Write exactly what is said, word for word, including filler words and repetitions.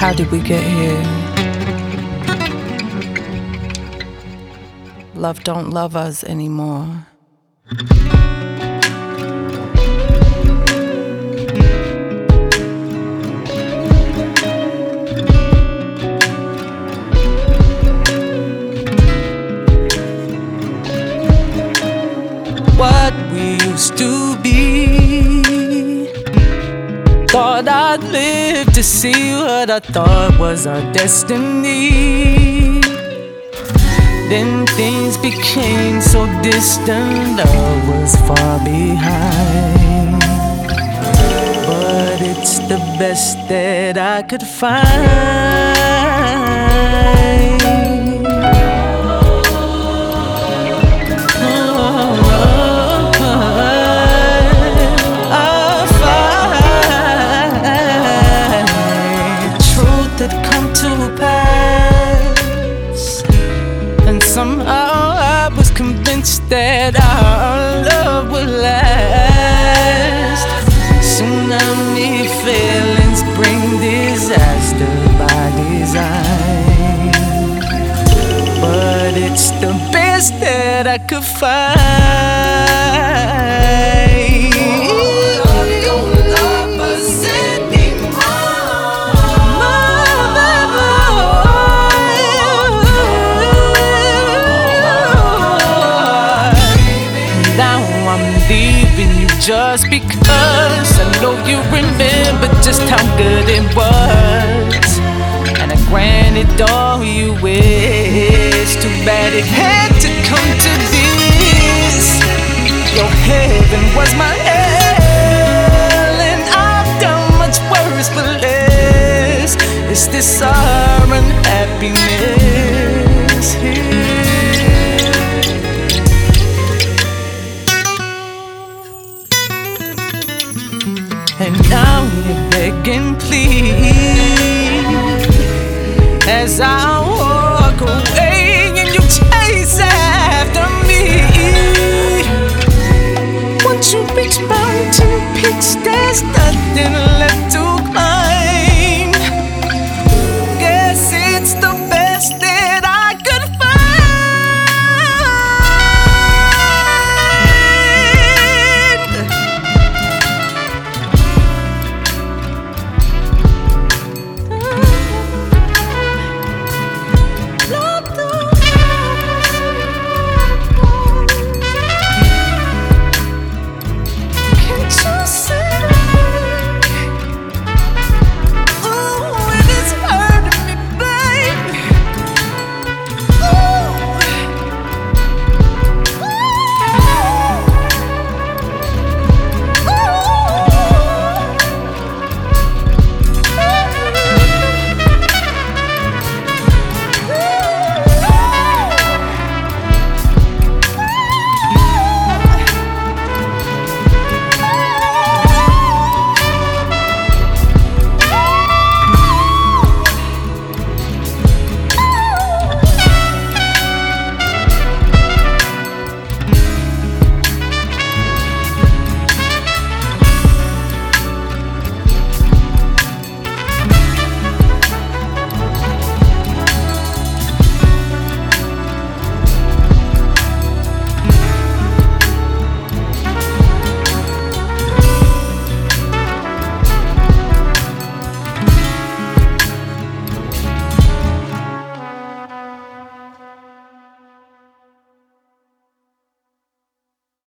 How did we get here? Love don't love us anymore. What we used to be, thought I'd live to see what I thought was our destiny. Then things became so distant, love was far behind. But it's the best that I could find. Somehow I was convinced that our love would last. Tsunami feelings bring disaster by design. But it's the best that I could find. Just because I know you remember just how good it was, and I granted all you wish. Too bad it had to come to this. Your heaven was my hell, and I've done much worse for less. Is this our unhappiness here? And now you beg and plead as I